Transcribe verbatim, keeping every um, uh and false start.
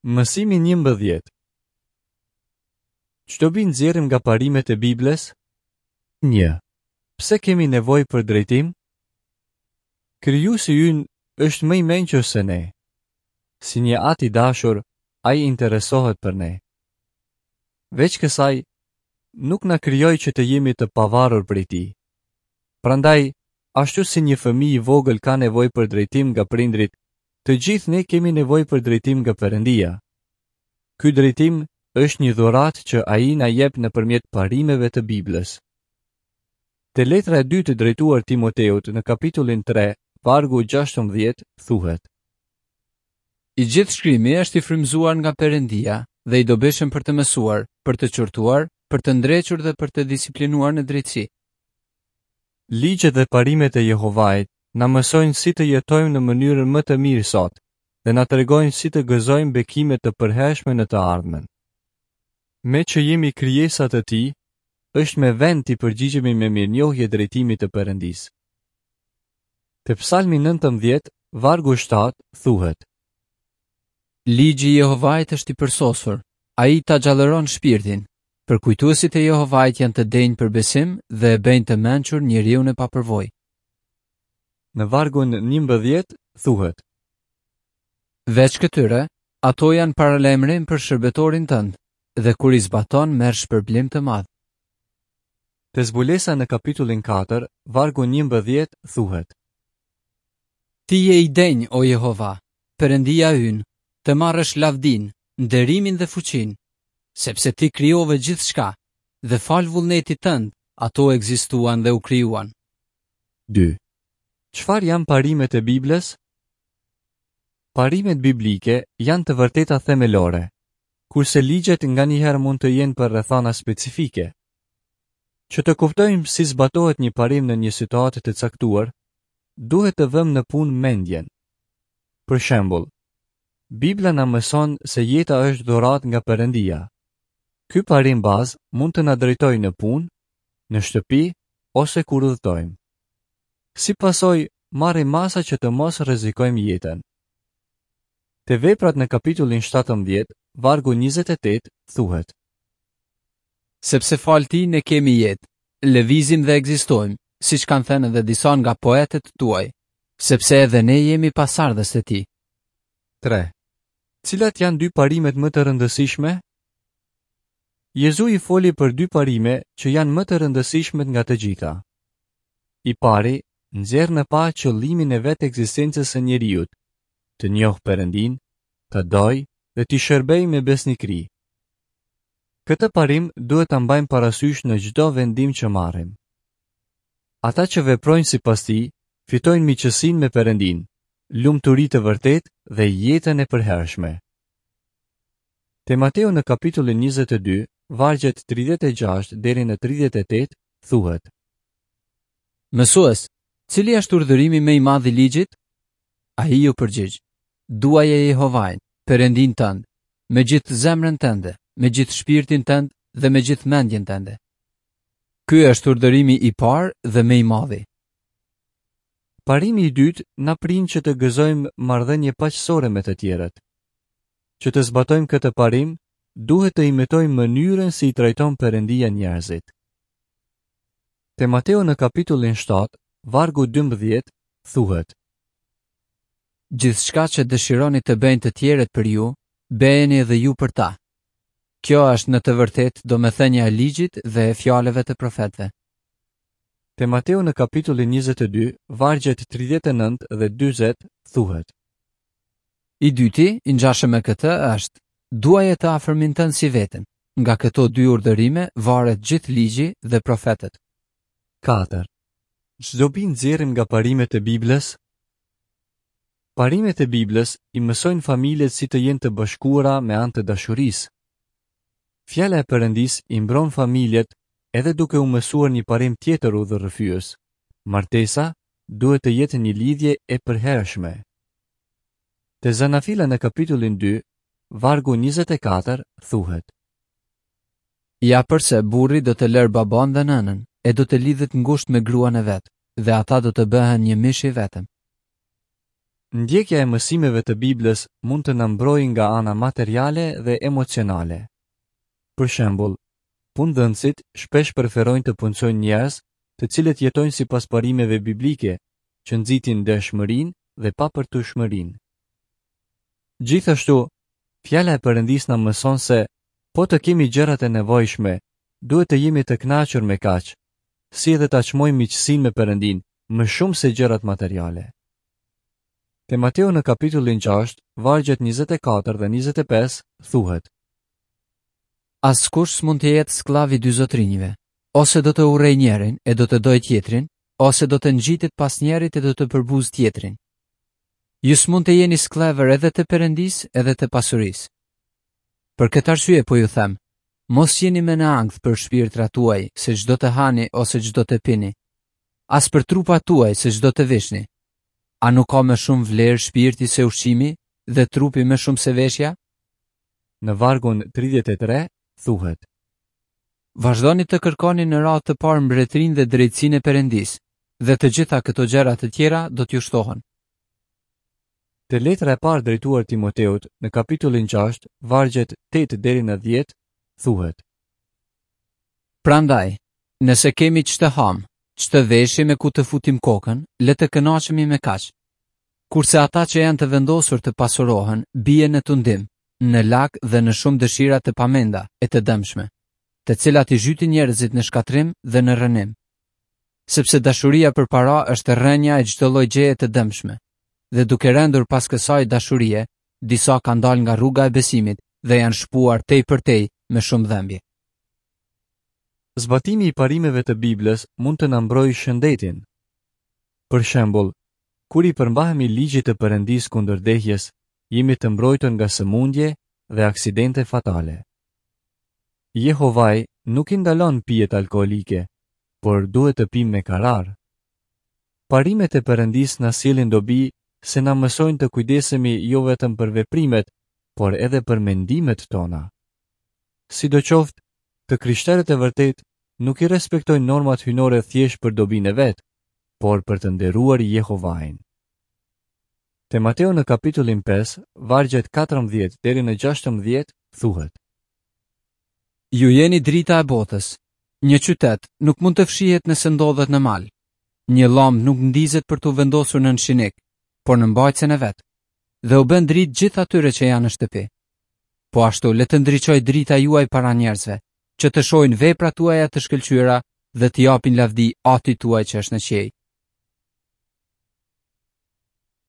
Mësimi njëmbëdhjetë. Çdo bi nxjerrim nga parimet e Biblës? një. Pse kemi nevojë për drejtim? Krijuesi ynë është më i mençur se ne. Si një at i dashur, ai interesohet për ne. Veç kësaj, nuk na krijoi që të jemi të pavarur prej tij. Prandaj, ashtu si një fëmijë i vogël ka nevojë për drejtim nga prindrit, të gjithë ne kemi nevojë për drejtim nga Perëndia. Ky drejtim është një dhuratë që ai na jep nëpërmjet parimeve të Biblës. Te letra e dytë e drejtuar Timoteut në kapitullin tre, vargu gjashtëmbëdhjetë, thuhet: I gjithë shkrimi është i frymëzuar nga Perëndia dhe i dobishëm për të mësuar, për të çortuar, për të ndrequr dhe për të disiplinuar në drejtësi. Ligjet dhe parimet e Jehovait na mësojnë si të jetojmë në mënyrën më të mirë sot, dhe na tregojnë si të gëzojmë bekimet të përhershme në të ardhmen. Me që jemi krijesa të tij, është me vend t'i përgjigjemi me mirënjohje drejtimit të Perëndisë. Te Psalmi nëntëmbëdhjetë, vargu shtatë, thuhet: Ligji i Jehovait është i përsosur, ai ta gjallëron shpirtin. Përkujtuesit e Jehovait janë të denjë për besim dhe e bëjnë të mençur njeriu në papërvojë. Në vargun njëmbëdhjetë thuhet: Veç këtyre, ato janë paralajmërim për shërbetorin tënd, dhe kur i zbaton merr shpërblim të madh. Te Zbulesa në kapitullin katër, vargu njëmbëdhjetë thuhet: Ti je i denj, o Jehova, Perëndia ynë, të marrësh lavdin, nderimin dhe fuqinë, sepse ti krijove gjithçka, dhe fal vullnetit tënd, ato ekzistuan dhe u krijuan. dy. Çfarë janë parimet e Biblës? Parimet biblike janë të vërteta themelore, kurse ligjet nganjëherë mund të jenë për rrethana specifike. Që të kuptojmë si zbatohet një parim në një situatë të caktuar, duhet të vëmë në punë mendjen. Për shembull, Bibla na mëson se jeta është dhuratë nga Perëndia. Ky parim bazë mund të na drejtojë në punë, në shtëpi ose kur udhëtojmë. Si pasojë, marrim masa që të mos rrezikojmë jetën. Te Veprat në kapitullin shtatëmbëdhjetë, vargu njëzet e tetë, thuhet: Sepse fal ti ne kemi jetë, lëvizim dhe ekzistojmë, siç kanë thënë edhe disa nga poetët tuaj, sepse edhe ne jemi pasardhës të tij. tre. Cilat janë dy parimet më të rëndësishme? Jezu i foli për dy parime që janë më të rëndësishmet nga të gjitha. I pari, nxjerr në pa qëllimin e vetë ekzistencës së njeriut, të njohë Perëndin, të dojë dhe t'i shërbej me besnikëri. Këtë parim duhet ta mbajmë parasysh në çdo vendim që marrim. Ata që veprojnë sipas tij, fitojnë miqësinë me Perëndin, lumturi të vërtetë dhe jetën e përhershme. Te Mateu në kapitullin njëzet e dy, vargjet tridhjetë e gjashtë deri në tridhjetë e tetë, thuhet: Mësues, cili është urdhërimi më i madh i ligjit? Ai ju përgjigj: Duaje Jehovain, Perëndin tënd, me gjithë zemrën tënde, me gjithë shpirtin tënd dhe me gjithë mendjen tënde. Ky është urdhërimi i parë dhe më i madhi. Parimi i dytë na prin që të gëzojmë marrëdhënie paqësore me të tjerët. Që të zbatojmë këtë parim, duhet të imitojmë mënyrën si i trajton Perëndia njerëzit. Te Mateu në kapitullin shtatë, vargu dymbëdhjetë, thuhet: Gjithçka që dëshironi të bëjnë të tjerët për ju, bëjeni edhe ju për ta. Kjo është në të vërtetë domethënia e ligjit dhe e fjalëve të profetëve. Te Mateu në kapitullin njëzet e dy, vargjet tridhjetë e nëntë dhe dyzet, thuhet: I dyti, i ngjashëm me këtë, është: Duaje të afërmin tënd si veten. Nga këto dy urdhërime varet gjithë ligji dhe profetët. katër. Çdo bi nxjerrim nga parimet e Biblës? Parimet e Biblës i mësojnë familjet si të jenë të bashkuara me anë të dashurisë. Fjala e Perëndisë i mbron familjet edhe duke u mësuar një parim tjetër udhërrëfyes. Martesa duhet të jetë një lidhje e përhershme. Te Zanafila në kapitullin dy, vargu njëzet e katër, thuhet: Ja përse burri do të lërë baban dhe nënën, e do të lidhet ngushtë me gruan e vet, dhe ata do të bëhen një mish i vetëm. Ndjekja e mësimeve të Biblës mund të na mbrojë nga ana materiale dhe emocionale. Për shembull, punëdhënësit shpesh preferojnë të punësojnë njerëz të cilët jetojnë sipas parimeve biblike, që nxitin dëshmërinë dhe papërtueshmërinë. Gjithashtu, fjala e Perëndisë na mëson se po të kemi gjërat e nevojshme, duhet të jemi të kënaqur me kaq, si edhe ta çmojmë miqësinë me Perëndin më shumë se gjërat materiale. Te Mateu në kapitullin gjashtë, vargjet njëzet e katër dhe njëzet e pesë thuhet: Askush s'mund të jetë skllav i dy zotrinjve, ose do të urrej njërin e do të dojë tjetrin, ose do të ngjitet pas njerit e do të përbuz tjetrin. Ju s'mund të jeni sklavër edhe të Perëndisë edhe të pasurisë. Për këtë arsye po ju them, mos jeni me në ankth për shpirtrat tuaj se çdo të hani ose çdo të pini, as për trupat tuaj se çdo të veshni. A nuk ka më shumë vlerë shpirti se ushqimi dhe trupi më shumë se veshja? Në vargun tridhjetë e tre thuhet: Vazhdoni të kërkoni në radhë të parë mbretërinë dhe drejtësinë e Perëndisë, dhe të gjitha këto gjëra të tjera do t'ju shtohen. Te letra e parë drejtuar Timoteut në kapitullin gjashtë, vargjet tetë deri në dhjetë thuhet: Prandaj, nëse kemi ç'të ham, ç'të veshim e ku të futim kokën, le të kënaqemi me kaq. Kurse ata që janë të vendosur të pasurohen, bien në tundim, në lak dhe në shumë dëshira të pamenda e të dëmshme, të cilat i zhytin njerëzit në shkatrim dhe në rënim. Sepse dashuria për para është rrënja e çdo lloji gjeje të dëmshme, dhe duke rendur pas kësaj dashurie, disa kanë dalë nga rruga e besimit dhe janë shpuar tej për tej me shumë dhëmbje. Zbatimi i parimeve të Biblës mund të na mbrojë shëndetin. Për shembull, kur i përmbahemi ligjit të Perëndisë kundër dehjes, jemi të mbrojtur nga sëmundje dhe aksidente fatale. Jehovaj nuk i ndalon pijet alkoolike, por duhet të pimë me karar. Parimet e Perëndisë na sjellin dobi se na mësojnë të kujdesemi jo vetëm për veprimet, por edhe për mendimet tona. Sidoqoftë, të krishterët e vërtet nuk i respektojnë normat hyjnore thjesht për dobinë e vet, por për të nderuar Jehovajin. Te Mateu në kapitullin pesë, vargjet katërmbëdhjetë deri në gjashtëmbëdhjetë thuhet: Ju jeni drita e botës. Një qytet nuk mund të fshihet nëse ndodhet në mal. Një llamp nuk ndizet për t'u vendosur në shinik, por në mbajtjen e vet, dhe u bën dritë gjithë atyre që janë në shtëpi. Po ashtu le të ndriçojë drita juaj para njerëzve, që të shohin veprat tuaja të shkëlqyera dhe t'i japin lavdi Atit tuaj që është në qiell.